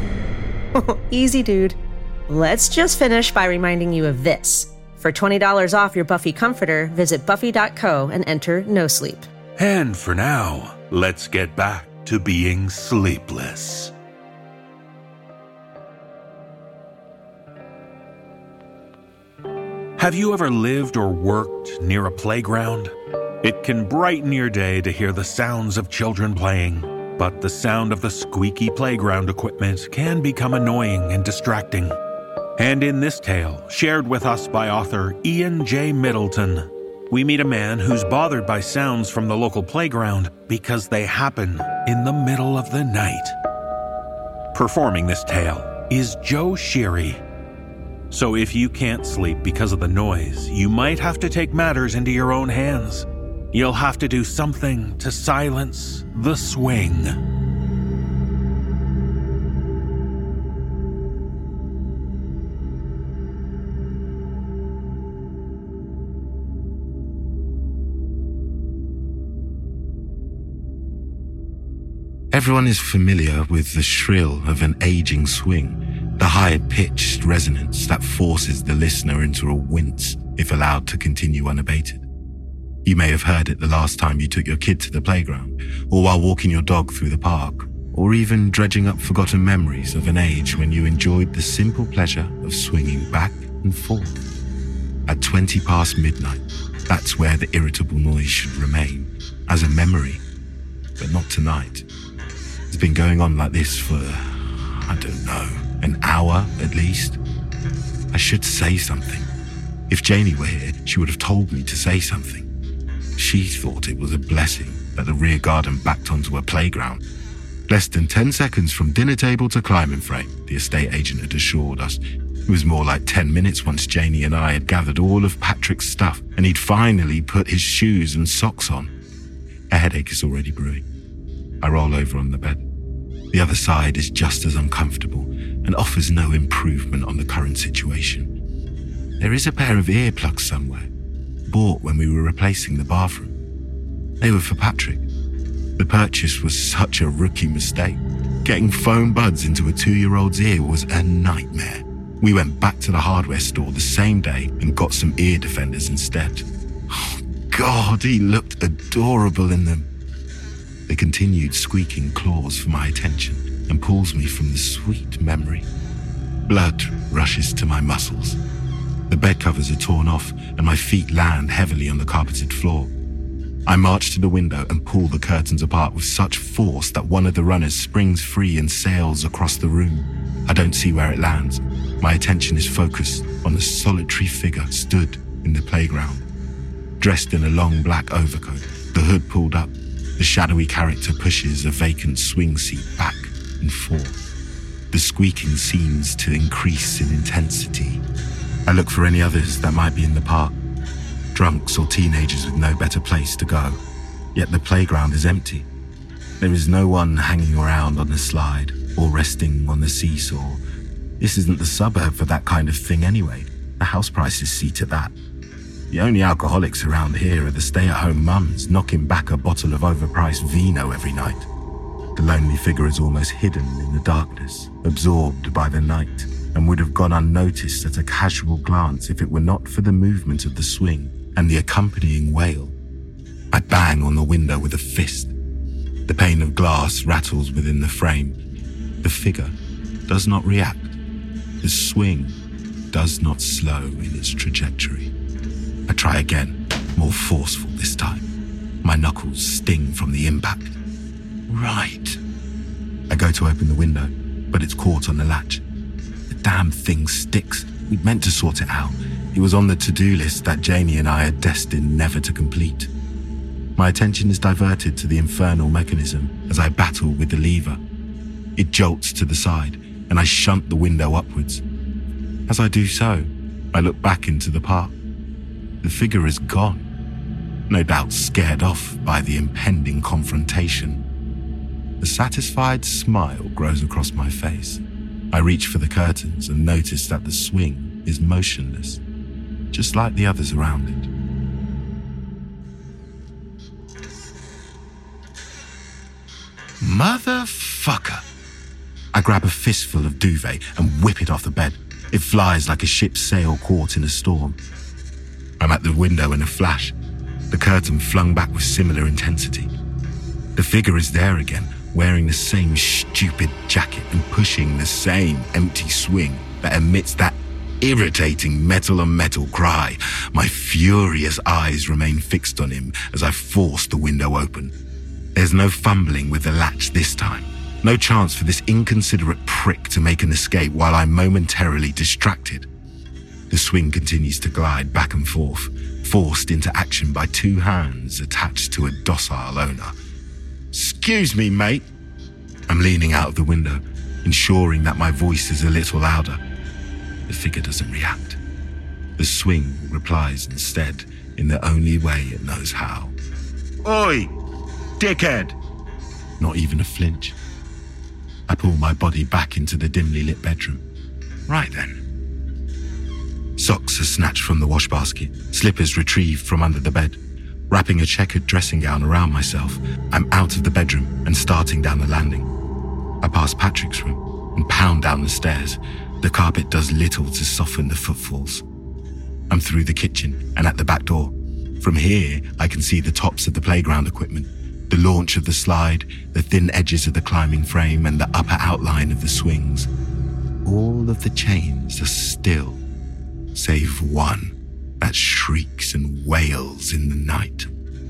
Easy, dude. Let's just finish by reminding you of this. For $20 off your Buffy comforter, visit buffy.co and enter NOSLEEP. And for now, let's get back to being sleepless. Have you ever lived or worked near a playground? It can brighten your day to hear the sounds of children playing, but the sound of the squeaky playground equipment can become annoying and distracting. And in this tale, shared with us by author Ian J. Middleton, we meet a man who's bothered by sounds from the local playground because they happen in the middle of the night. Performing this tale is Joe Sheary. So if you can't sleep because of the noise, you might have to take matters into your own hands. You'll have to do something to silence the swing. Everyone is familiar with the shrill of an aging swing, the high-pitched resonance that forces the listener into a wince if allowed to continue unabated. You may have heard it the last time you took your kid to the playground, or while walking your dog through the park, or even dredging up forgotten memories of an age when you enjoyed the simple pleasure of swinging back and forth. At 20 past midnight, that's where the irritable noise should remain, as a memory, but not tonight. It's been going on like this for, I don't know, an hour at least. I should say something. If Janie were here, she would have told me to say something. She thought it was a blessing that the rear garden backed onto a playground. Less than 10 seconds from dinner table to climbing frame, the estate agent had assured us. It was more like 10 minutes once Janie and I had gathered all of Patrick's stuff and he'd finally put his shoes and socks on. A headache is already brewing. I roll over on the bed. The other side is just as uncomfortable and offers no improvement on the current situation. There is a pair of earplugs somewhere, bought when we were replacing the bathroom. They were for Patrick. The purchase was such a rookie mistake. Getting foam buds into a 2-year-old's ear was a nightmare. We went back to the hardware store the same day and got some ear defenders instead. Oh God, he looked adorable in them. The continued squeaking claws for my attention and pulls me from the sweet memory. Blood rushes to my muscles. The bed covers are torn off and my feet land heavily on the carpeted floor. I march to the window and pull the curtains apart with such force that one of the runners springs free and sails across the room. I don't see where it lands. My attention is focused on a solitary figure stood in the playground. Dressed in a long black overcoat, the hood pulled up, the shadowy character pushes a vacant swing seat back and forth. The squeaking seems to increase in intensity. I look for any others that might be in the park. Drunks or teenagers with no better place to go. Yet the playground is empty. There is no one hanging around on the slide or resting on the seesaw. This isn't the suburb for that kind of thing anyway. The house prices see to that. The only alcoholics around here are the stay-at-home mums knocking back a bottle of overpriced vino every night. The lonely figure is almost hidden in the darkness, absorbed by the night, and would have gone unnoticed at a casual glance if it were not for the movement of the swing and the accompanying wail. I bang on the window with a fist. The pane of glass rattles within the frame. The figure does not react. The swing does not slow in its trajectory. I try again, more forceful this time. My knuckles sting from the impact. Right. I go to open the window, but it's caught on the latch. The damn thing sticks. We'd meant to sort it out. It was on the to-do list that Janie and I are destined never to complete. My attention is diverted to the infernal mechanism as I battle with the lever. It jolts to the side, and I shunt the window upwards. As I do so, I look back into the park. The figure is gone, no doubt scared off by the impending confrontation. A satisfied smile grows across my face. I reach for the curtains and notice that the swing is motionless, just like the others around it. Motherfucker! I grab a fistful of duvet and whip it off the bed. It flies like a ship's sail caught in a storm. I'm at the window in a flash, the curtain flung back with similar intensity. The figure is there again, wearing the same stupid jacket and pushing the same empty swing that emits that irritating metal-on-metal cry. My furious eyes remain fixed on him as I force the window open. There's no fumbling with the latch this time. No chance for this inconsiderate prick to make an escape while I'm momentarily distracted. The swing continues to glide back and forth, forced into action by 2 hands attached to a docile owner. "Excuse me, mate." I'm leaning out of the window, ensuring that my voice is a little louder. The figure doesn't react. The swing replies instead in the only way it knows how. "Oi, dickhead!" Not even a flinch. I pull my body back into the dimly lit bedroom. Right then. Socks are snatched from the wash basket, slippers retrieved from under the bed. Wrapping a checkered dressing gown around myself, I'm out of the bedroom and starting down the landing. I pass Patrick's room and pound down the stairs. The carpet does little to soften the footfalls. I'm through the kitchen and at the back door. From here, I can see the tops of the playground equipment, the launch of the slide, the thin edges of the climbing frame, and the upper outline of the swings. All of the chains are still, save one that shrieks and wails in the night.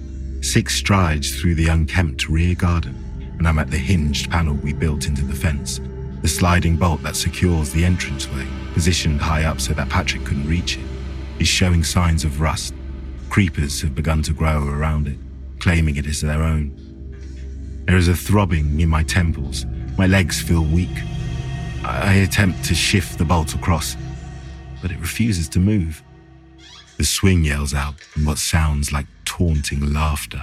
6 strides through the unkempt rear garden, and I'm at the hinged panel we built into the fence, the sliding bolt that secures the entranceway, positioned high up so that Patrick couldn't reach it, is showing signs of rust. Creepers have begun to grow around it, claiming it as their own. There is a throbbing in my temples. My legs feel weak. I attempt to shift the bolt across, but it refuses to move. The swing yells out in what sounds like taunting laughter.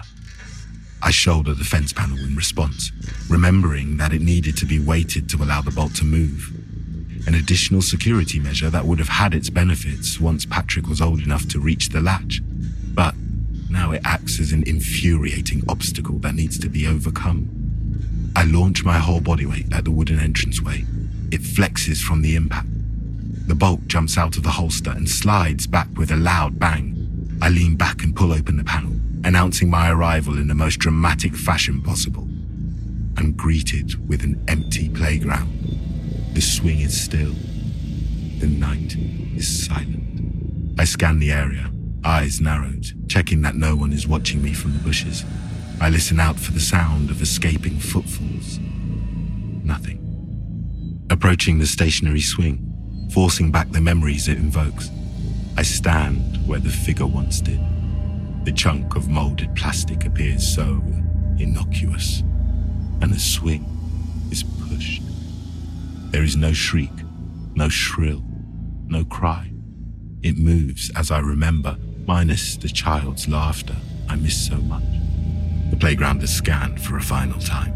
I shoulder the fence panel in response, remembering that it needed to be weighted to allow the bolt to move. An additional security measure that would have had its benefits once Patrick was old enough to reach the latch. But now it acts as an infuriating obstacle that needs to be overcome. I launch my whole body weight at the wooden entranceway. It flexes from the impact. The bolt jumps out of the holster and slides back with a loud bang. I lean back and pull open the panel, announcing my arrival in the most dramatic fashion possible. I'm greeted with an empty playground. The swing is still. The night is silent. I scan the area, eyes narrowed, checking that no one is watching me from the bushes. I listen out for the sound of escaping footfalls. Nothing. Approaching the stationary swing, forcing back the memories it invokes, I stand where the figure once did. The chunk of molded plastic appears so innocuous, and the swing is pushed. There is no shriek, no shrill, no cry. It moves as I remember, minus the child's laughter I miss so much. The playground is scanned for a final time.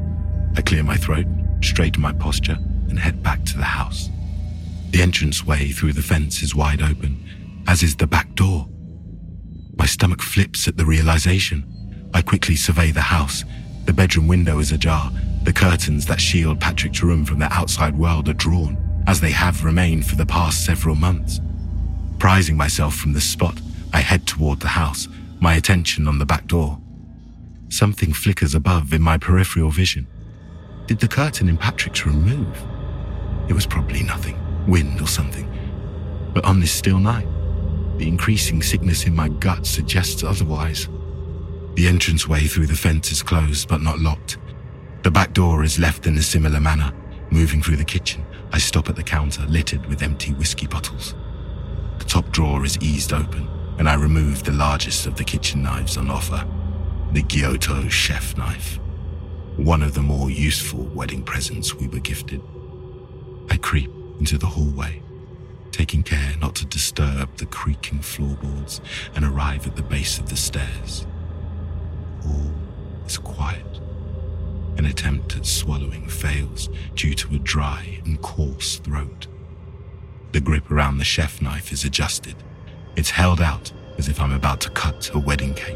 I clear my throat, straighten my posture, and head back to the house. The entranceway through the fence is wide open, as is the back door. My stomach flips at the realization. I quickly survey the house. The bedroom window is ajar. The curtains that shield Patrick's room from the outside world are drawn, as they have remained for the past several months. Prizing myself from the spot, I head toward the house, my attention on the back door. Something flickers above in my peripheral vision. Did the curtain in Patrick's room move? It was probably nothing, wind or something. But on this still night, the increasing sickness in my gut suggests otherwise. The entranceway through the fence is closed but not locked. The back door is left in a similar manner. Moving through the kitchen, I stop at the counter littered with empty whiskey bottles. The top drawer is eased open, and I remove the largest of the kitchen knives on offer, the Gyuto chef knife, one of the more useful wedding presents we were gifted. I creep into the hallway, taking care not to disturb the creaking floorboards, and arrive at the base of the stairs. All is quiet. An attempt at swallowing fails due to a dry and coarse throat. The grip around the chef knife is adjusted. It's held out as if I'm about to cut a wedding cake.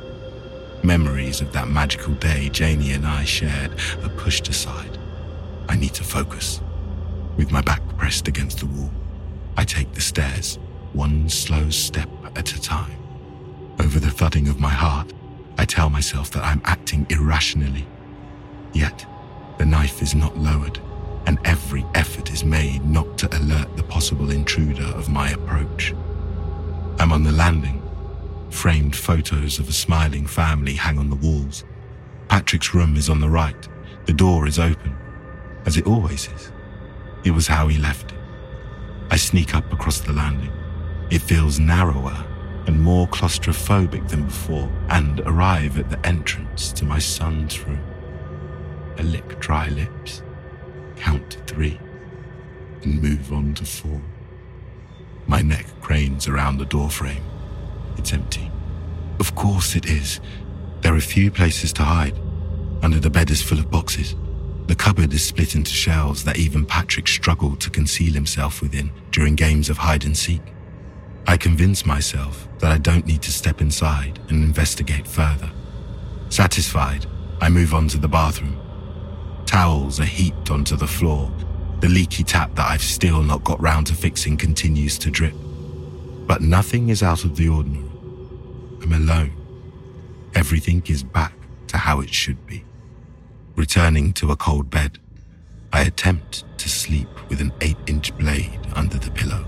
Memories of that magical day Janie and I shared are pushed aside. I need to focus. With my back pressed against the wall, I take the stairs, one slow step at a time. Over the thudding of my heart, I tell myself that I'm acting irrationally. Yet, the knife is not lowered, and every effort is made not to alert the possible intruder of my approach. I'm on the landing. Framed photos of a smiling family hang on the walls. Patrick's room is on the right. The door is open, as it always is. It was how he left it. I sneak up across the landing. It feels narrower and more claustrophobic than before, and arrive at the entrance to my son's room. I lick dry lips, count to 3, and move on to 4. My neck cranes around the doorframe. It's empty. Of course it is. There are few places to hide. Under the bed is full of boxes. The cupboard is split into shelves that even Patrick struggled to conceal himself within during games of hide and seek. I convince myself that I don't need to step inside and investigate further. Satisfied, I move on to the bathroom. Towels are heaped onto the floor. The leaky tap that I've still not got round to fixing continues to drip. But nothing is out of the ordinary. I'm alone. Everything is back to how it should be. Returning to a cold bed, I attempt to sleep with an 8-inch blade under the pillow.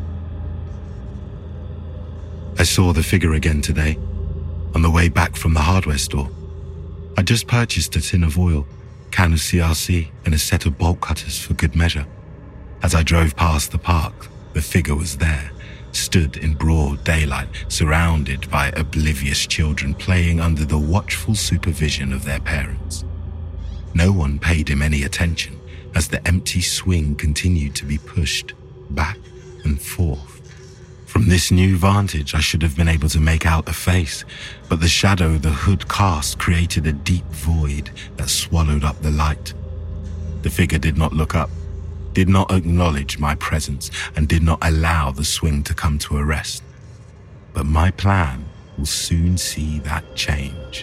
I saw the figure again today, on the way back from the hardware store. I just purchased a tin of oil, can of CRC, and a set of bolt cutters for good measure. As I drove past the park, the figure was there, stood in broad daylight, surrounded by oblivious children playing under the watchful supervision of their parents. No one paid him any attention as the empty swing continued to be pushed back and forth. From this new vantage, I should have been able to make out a face, but the shadow the hood cast created a deep void that swallowed up the light. The figure did not look up, did not acknowledge my presence, and did not allow the swing to come to a rest. But my plan will soon see that change.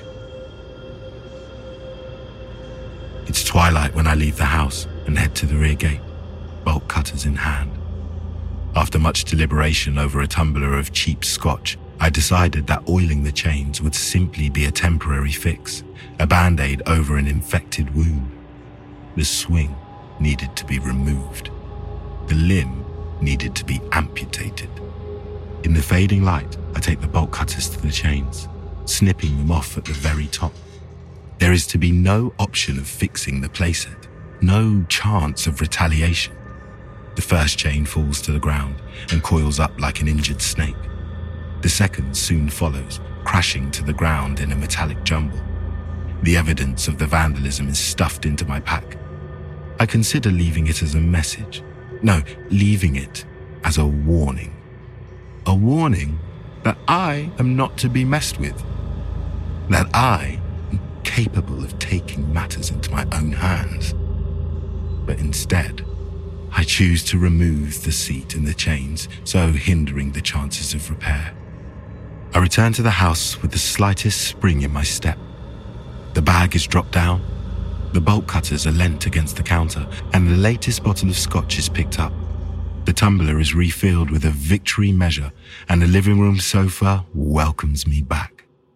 It's twilight when I leave the house and head to the rear gate, bolt cutters in hand. After much deliberation over a tumbler of cheap scotch, I decided that oiling the chains would simply be a temporary fix, a band-aid over an infected wound. The swing needed to be removed. The limb needed to be amputated. In the fading light, I take the bolt cutters to the chains, snipping them off at the very top. There is to be no option of fixing the playset, no chance of retaliation. The first chain falls to the ground and coils up like an injured snake. The second soon follows, crashing to the ground in a metallic jumble. The evidence of the vandalism is stuffed into my pack. I consider leaving it as a message. No, leaving it as a warning. A warning that I am not to be messed with. That I am capable of taking matters into my own hands. But instead, I choose to remove the seat and the chains, so hindering the chances of repair. I return to the house with the slightest spring in my step. The bag is dropped down, the bolt cutters are leant against the counter, and the latest bottle of scotch is picked up. The tumbler is refilled with a victory measure, and the living room sofa welcomes me back.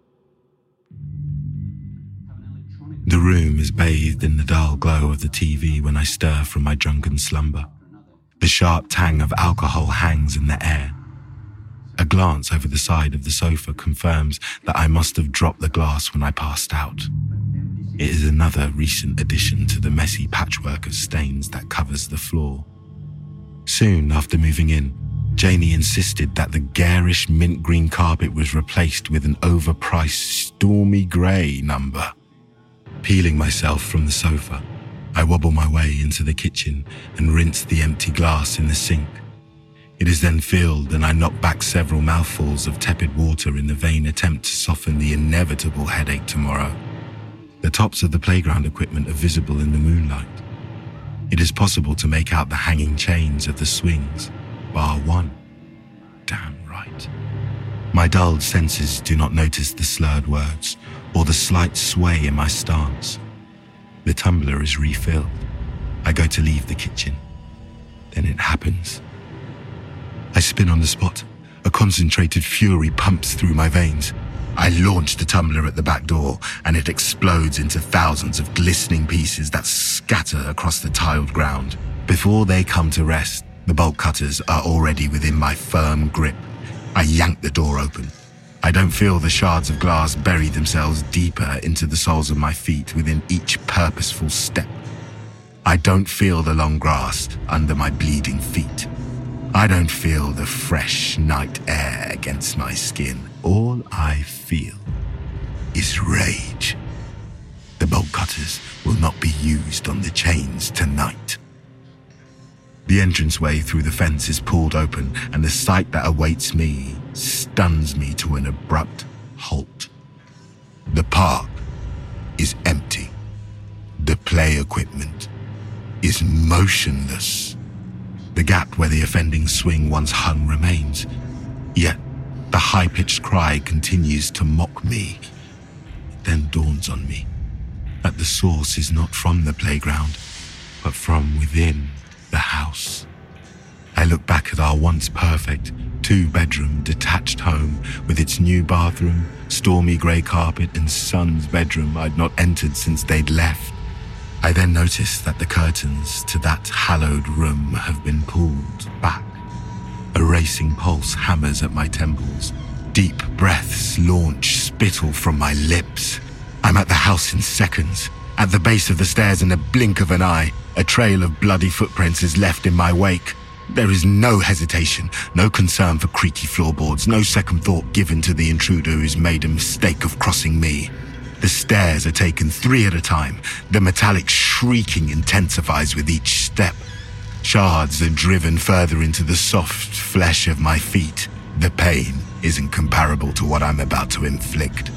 The room is bathed in the dull glow of the TV when I stir from my drunken slumber. The sharp tang of alcohol hangs in the air. A glance over the side of the sofa confirms that I must have dropped the glass when I passed out. It is another recent addition to the messy patchwork of stains that covers the floor. Soon after moving in, Janie insisted that the garish mint green carpet was replaced with an overpriced stormy grey number. Peeling myself from the sofa, I wobble my way into the kitchen and rinse the empty glass in the sink. It is then filled and I knock back several mouthfuls of tepid water in the vain attempt to soften the inevitable headache tomorrow. The tops of the playground equipment are visible in the moonlight. It is possible to make out the hanging chains of the swings, bar one. Damn right. My dulled senses do not notice the slurred words or the slight sway in my stance. The tumbler is refilled. I go to leave the kitchen. Then it happens. I spin on the spot. A concentrated fury pumps through my veins. I launch the tumbler at the back door, and it explodes into thousands of glistening pieces that scatter across the tiled ground. Before they come to rest, the bolt cutters are already within my firm grip. I yank the door open. I don't feel the shards of glass bury themselves deeper into the soles of my feet within each purposeful step. I don't feel the long grass under my bleeding feet. I don't feel the fresh night air against my skin. All I feel is rage. The bolt cutters will not be used on the chains tonight. The entranceway through the fence is pulled open, and the sight that awaits me stuns me to an abrupt halt. The park is empty. The play equipment is motionless. The gap where the offending swing once hung remains, yet the high-pitched cry continues to mock me. It then dawns on me that the source is not from the playground, but from within the house. I look back at our once perfect two-bedroom detached home with its new bathroom, stormy grey carpet, and son's bedroom I'd not entered since they'd left. I then notice that the curtains to that hallowed room have been pulled back. A racing pulse hammers at my temples. Deep breaths launch spittle from my lips. I'm at the house in seconds. At the base of the stairs, in a blink of an eye, a trail of bloody footprints is left in my wake. There is no hesitation, no concern for creaky floorboards, no second thought given to the intruder who's made a mistake of crossing me. The stairs are taken 3 at a time. The metallic shrieking intensifies with each step. Shards are driven further into the soft flesh of my feet. The pain isn't comparable to what I'm about to inflict.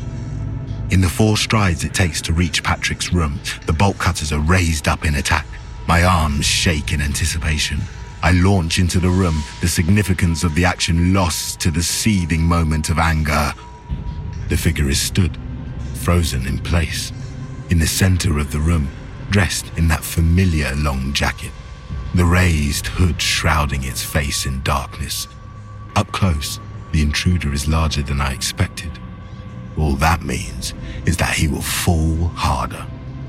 In the 4 strides it takes to reach Patrick's room, the bolt cutters are raised up in attack. My arms shake in anticipation. I launch into the room, the significance of the action lost to the seething moment of anger. The figure is stood, frozen in place, in the center of the room, dressed in that familiar long jacket, the raised hood shrouding its face in darkness. Up close, the intruder is larger than I expected. All that means is that he will fall harder.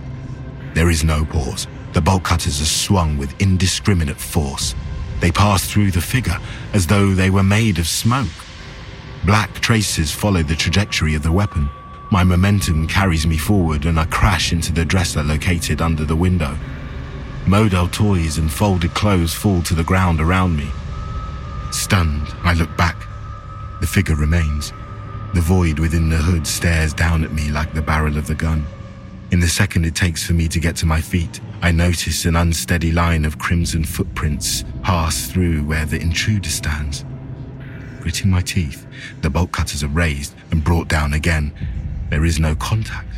There is no pause. The bolt cutters are swung with indiscriminate force. They pass through the figure as though they were made of smoke. Black traces follow the trajectory of the weapon. My momentum carries me forward and I crash into the dresser located under the window. Model toys and folded clothes fall to the ground around me. Stunned, I look back. The figure remains. The void within the hood stares down at me like the barrel of the gun. In the second it takes for me to get to my feet, I notice an unsteady line of crimson footprints pass through where the intruder stands. Gritting my teeth, the bolt cutters are raised and brought down again. There is no contact.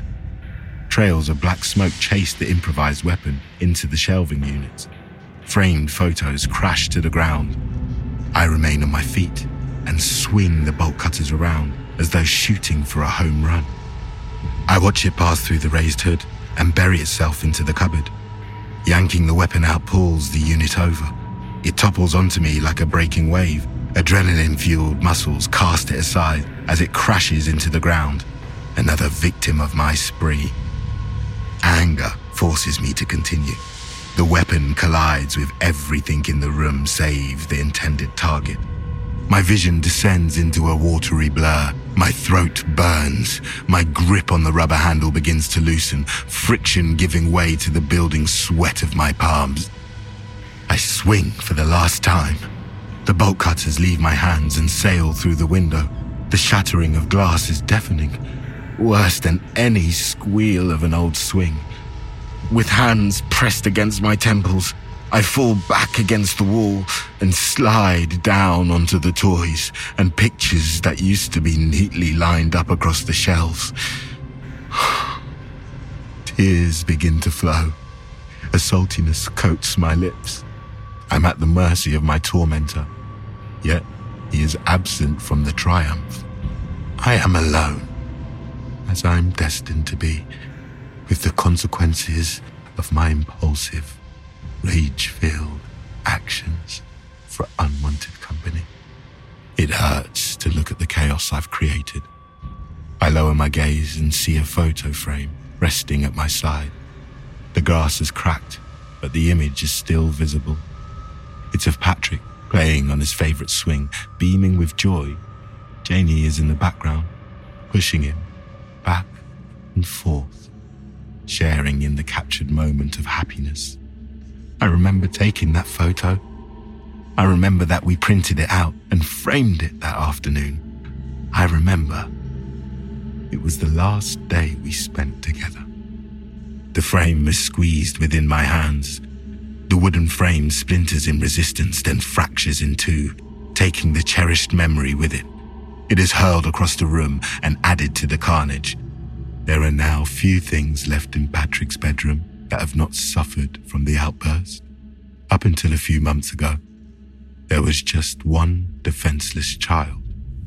Trails of black smoke chase the improvised weapon into the shelving units. Framed photos crash to the ground. I remain on my feet and swing the bolt cutters around as though shooting for a home run. I watch it pass through the raised hood and bury itself into the cupboard. Yanking the weapon out pulls the unit over. It topples onto me like a breaking wave. Adrenaline-fueled muscles cast it aside as it crashes into the ground. Another victim of my spree. Anger forces me to continue. The weapon collides with everything in the room save the intended target. My vision descends into a watery blur. My throat burns. My grip on the rubber handle begins to loosen, friction giving way to the building sweat of my palms. I swing for the last time. The bolt cutters leave my hands and sail through the window. The shattering of glass is deafening, worse than any squeal of an old swing. With hands pressed against my temples, I fall back against the wall and slide down onto the toys and pictures that used to be neatly lined up across the shelves. Tears begin to flow. A saltiness coats my lips. I'm at the mercy of my tormentor, yet he is absent from the triumph. I am alone, as I'm destined to be, with the consequences of my impulsive, rage-filled actions for unwanted company. It hurts to look at the chaos I've created. I lower my gaze and see a photo frame resting at my side. The glass is cracked, but the image is still visible. It's of Patrick playing on his favourite swing, beaming with joy. Janie is in the background, pushing him back and forth, sharing in the captured moment of happiness. I remember taking that photo. I remember that we printed it out and framed it that afternoon. I remember it was the last day we spent together. The frame is squeezed within my hands. The wooden frame splinters in resistance, then fractures in two, taking the cherished memory with it. It is hurled across the room and added to the carnage. There are now few things left in Patrick's bedroom that have not suffered from the outburst. Up until a few months ago, there was just one defenseless child.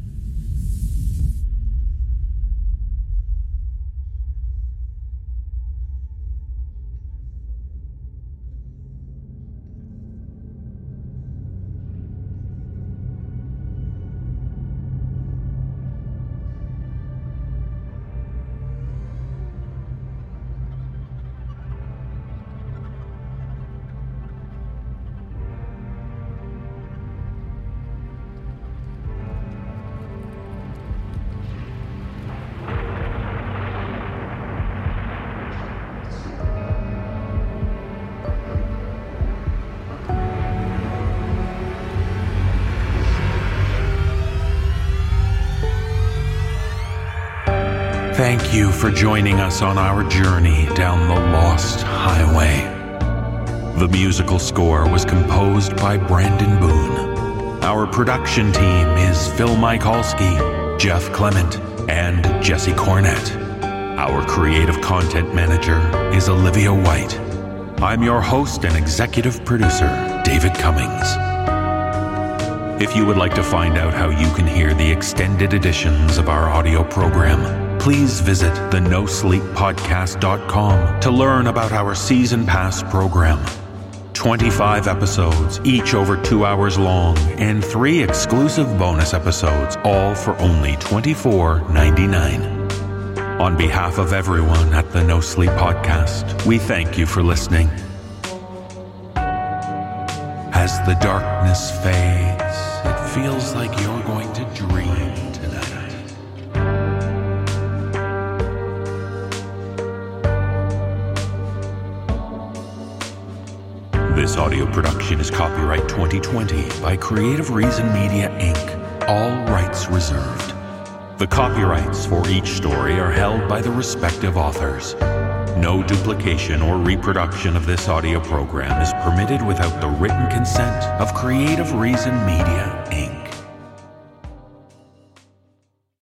Thank you for joining us on our journey down the Lost Highway. The musical score was composed by Brandon Boone. Our production team is Phil Michalski, Jeff Clement, and Jesse Cornett. Our creative content manager is Olivia White. I'm your host and executive producer, David Cummings. If you would like to find out how you can hear the extended editions of our audio program, please visit thenosleeppodcast.com to learn about our season pass program. 25 episodes, each over 2 hours long, and 3 exclusive bonus episodes, all for only $24.99. On behalf of everyone at the No Sleep Podcast, we thank you for listening. As the darkness fades, it feels like you're going to dream tonight. This audio production is copyright 2020 by Creative Reason Media, Inc., all rights reserved. The copyrights for each story are held by the respective authors. No duplication or reproduction of this audio program is permitted without the written consent of Creative Reason Media, Inc.